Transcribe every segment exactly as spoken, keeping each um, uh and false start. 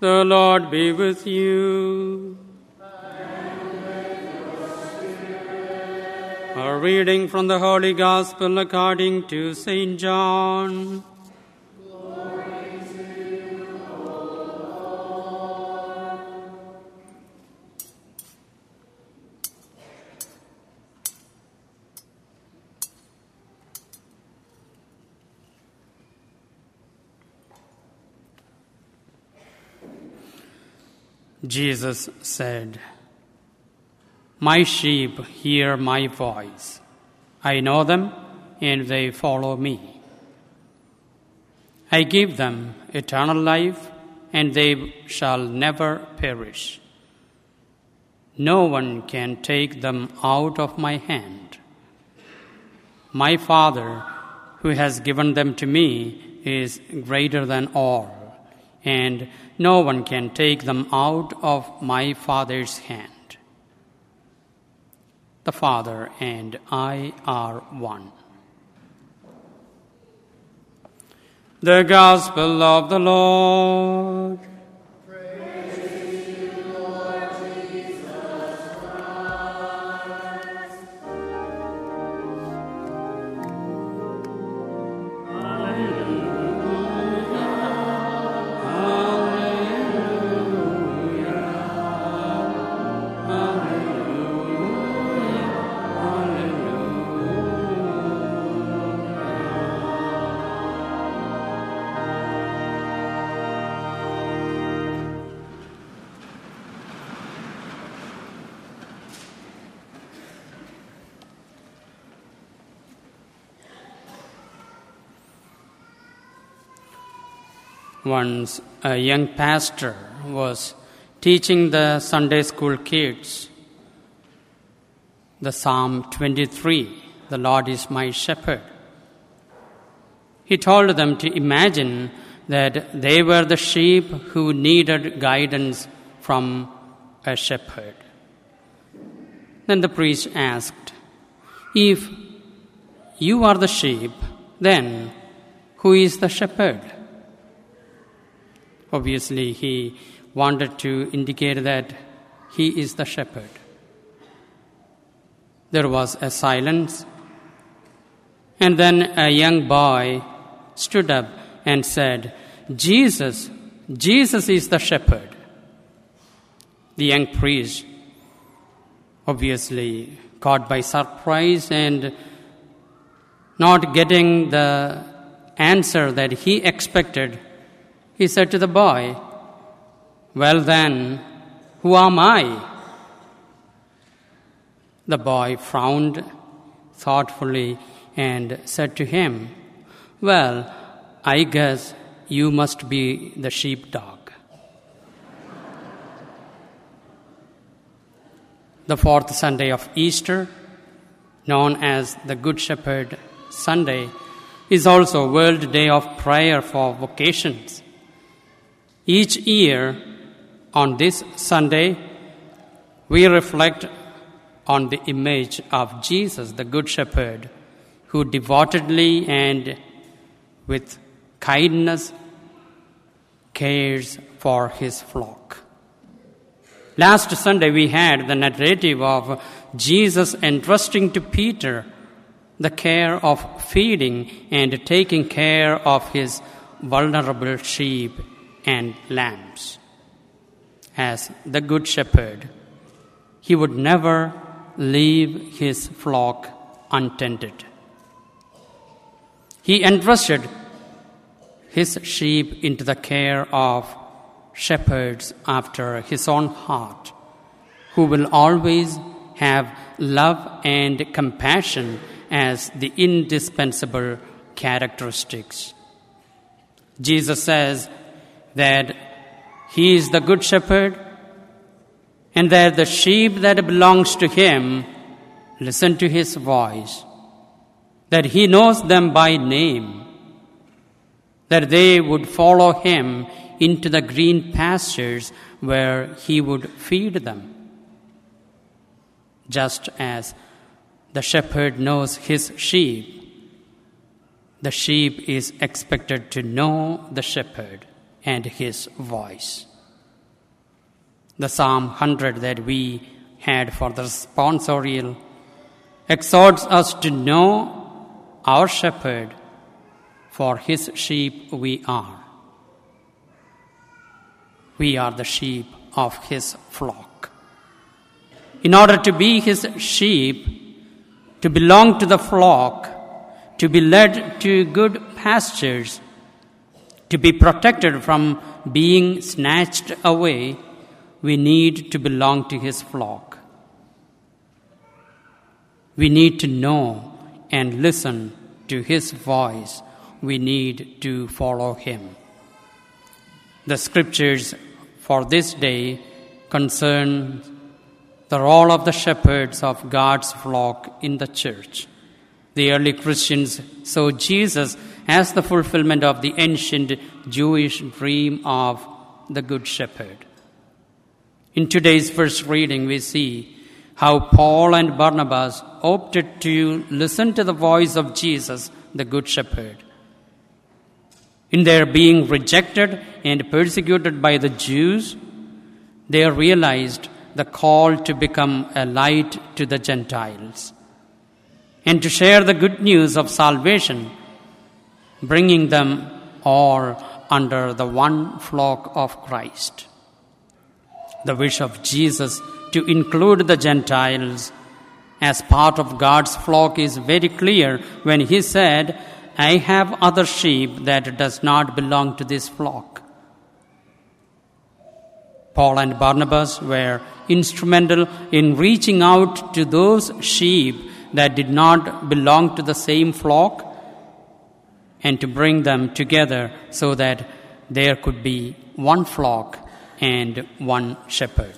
The Lord be with you. A reading from the Holy Gospel according to Saint John. Glory to you, O Lord. Jesus said, "My sheep hear my voice. I know them, and they follow me. I give them eternal life, and they shall never perish. No one can take them out of my hand. My Father, who has given them to me, is greater than all, and no one can take them out of my Father's hand. The Father and I are one." The Gospel of the Lord. Praise to you, Lord Jesus Christ. Once a young pastor was teaching the Sunday school kids the Psalm twenty-three, "The Lord is my shepherd." He told them to imagine that they were the sheep who needed guidance from a shepherd. Then the priest asked, "If you are the sheep, then who is the shepherd?" Obviously, he wanted to indicate that he is the shepherd. There was a silence, and then a young boy stood up and said, Jesus, Jesus is the shepherd." The young priest, obviously caught by surprise and not getting the answer that he expected, he said to the boy, "Well then, who am I?" The boy frowned thoughtfully and said to him, "Well, I guess you must be the sheepdog." The fourth Sunday of Easter, known as the Good Shepherd Sunday, is also World Day of Prayer for Vocations. Each year, on this Sunday, we reflect on the image of Jesus, the Good Shepherd, who devotedly and with kindness cares for his flock. Last Sunday, we had the narrative of Jesus entrusting to Peter the care of feeding and taking care of his vulnerable sheep and lambs. As the Good Shepherd, he would never leave his flock untended. He entrusted his sheep into the care of shepherds after his own heart, who will always have love and compassion as the indispensable characteristics. Jesus says that he is the Good Shepherd and that the sheep that belongs to him listen to his voice, that he knows them by name, that they would follow him into the green pastures where he would feed them. Just as the shepherd knows his sheep, the sheep is expected to know the shepherd and his voice. The Psalm one hundred that we had for the responsorial exhorts us to know our shepherd, for his sheep we are. We are the sheep of his flock. In order to be his sheep, to belong to the flock, to be led to good pastures, to be protected from being snatched away, we need to belong to his flock. We need to know and listen to his voice. We need to follow him. The scriptures for this day concern the role of the shepherds of God's flock in the church. The early Christians saw Jesus as the fulfillment of the ancient Jewish dream of the Good Shepherd. In today's first reading, we see how Paul and Barnabas opted to listen to the voice of Jesus, the Good Shepherd. In their being rejected and persecuted by the Jews, they realized the call to become a light to the Gentiles and to share the good news of salvation, bringing them all under the one flock of Christ. The wish of Jesus to include the Gentiles as part of God's flock is very clear when he said, I have other sheep that does not belong to this flock. Paul and Barnabas were instrumental in reaching out to those sheep that did not belong to the same flock and to bring them together so that there could be one flock and one shepherd.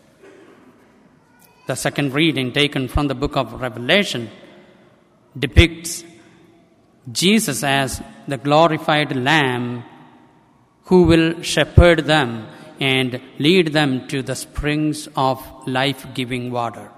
The second reading, taken from the book of Revelation, depicts Jesus as the glorified Lamb who will shepherd them and lead them to the springs of life-giving water.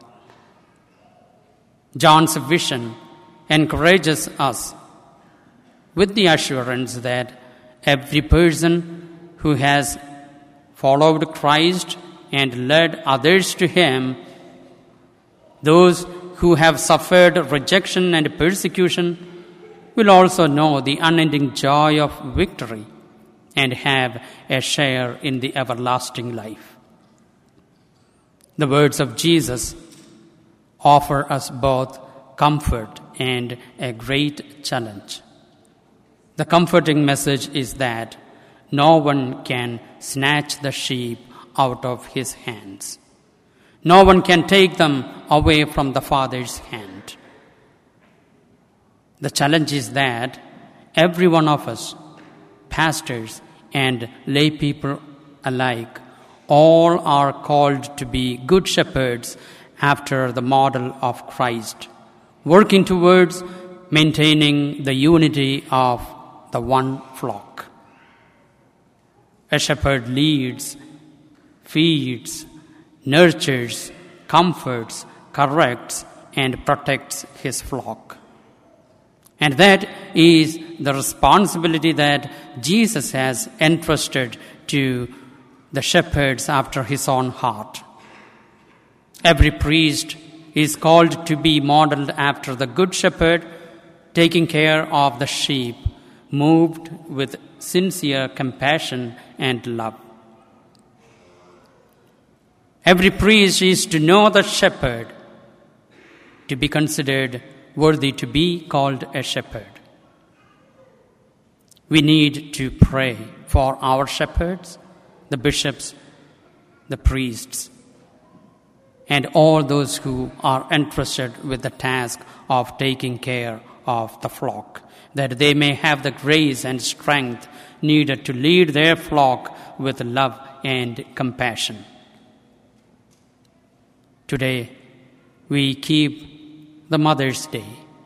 John's vision encourages us with the assurance that every person who has followed Christ and led others to him, those who have suffered rejection and persecution, will also know the unending joy of victory and have a share in the everlasting life. The words of Jesus offer us both comfort and a great challenge. The comforting message is that no one can snatch the sheep out of his hands. No one can take them away from the Father's hand. The challenge is that every one of us, pastors and lay people alike, all are called to be good shepherds after the model of Christ, working towards maintaining the unity of the one flock. A shepherd leads, feeds, nurtures, comforts, corrects, and protects his flock. And that is the responsibility that Jesus has entrusted to the shepherds after his own heart. Every priest is called to be modeled after the Good Shepherd, taking care of the sheep, moved with sincere compassion and love. Every priest is to know the shepherd, to be considered worthy to be called a shepherd. We need to pray for our shepherds, the bishops, the priests, and all those who are entrusted with the task of taking care of the flock, that they may have the grace and strength needed to lead their flock with love and compassion. Today, we keep the Mother's Day.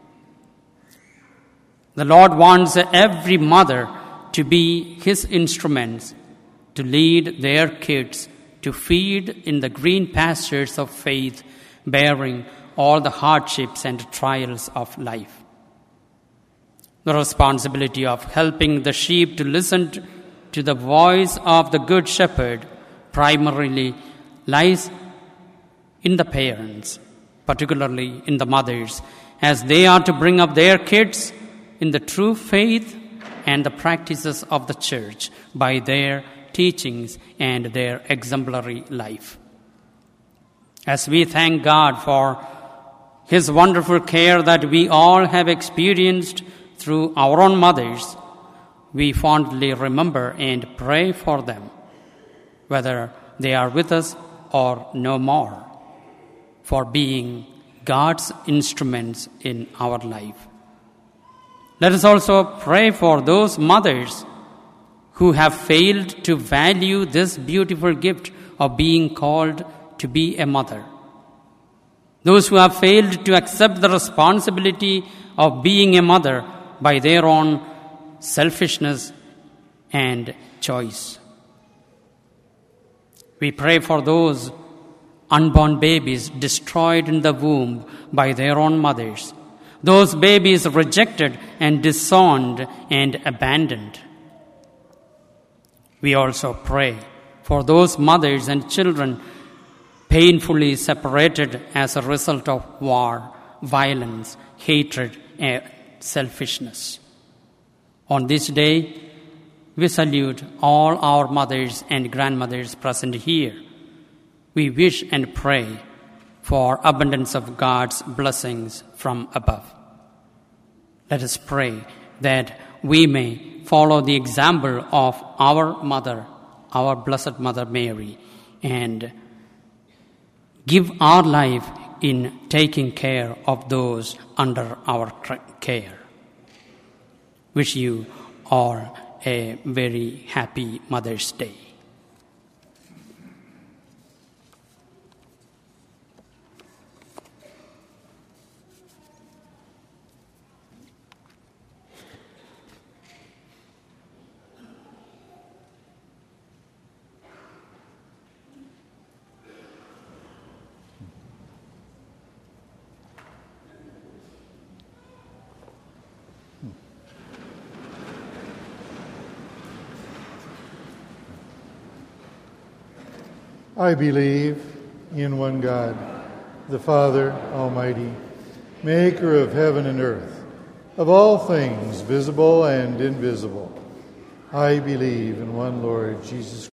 The Lord wants every mother to be his instruments, to lead their kids, to feed in the green pastures of faith, bearing all the hardships and trials of life. The responsibility of helping the sheep to listen to the voice of the Good Shepherd primarily lies in the parents, particularly in the mothers, as they are to bring up their kids in the true faith and the practices of the church by their teachings and their exemplary life. As we thank God for His wonderful care that we all have experienced through our own mothers, we fondly remember and pray for them, whether they are with us or no more, for being God's instruments in our life. Let us also pray for those mothers who have failed to value this beautiful gift of being called to be a mother. Those who have failed to accept the responsibility of being a mother by their own selfishness and choice. We pray for those unborn babies destroyed in the womb by their own mothers, those babies rejected and disowned and abandoned. We also pray for those mothers and children painfully separated as a result of war, violence, hatred, and selfishness. On this day, we salute all our mothers and grandmothers present here. We wish and pray for abundance of God's blessings from above. Let us pray that we may follow the example of our mother, our Blessed Mother Mary, and give our life in taking care of those under our care. Wish you all a very happy Mother's Day. I believe in one God, the Father Almighty, maker of heaven and earth, of all things visible and invisible. I believe in one Lord Jesus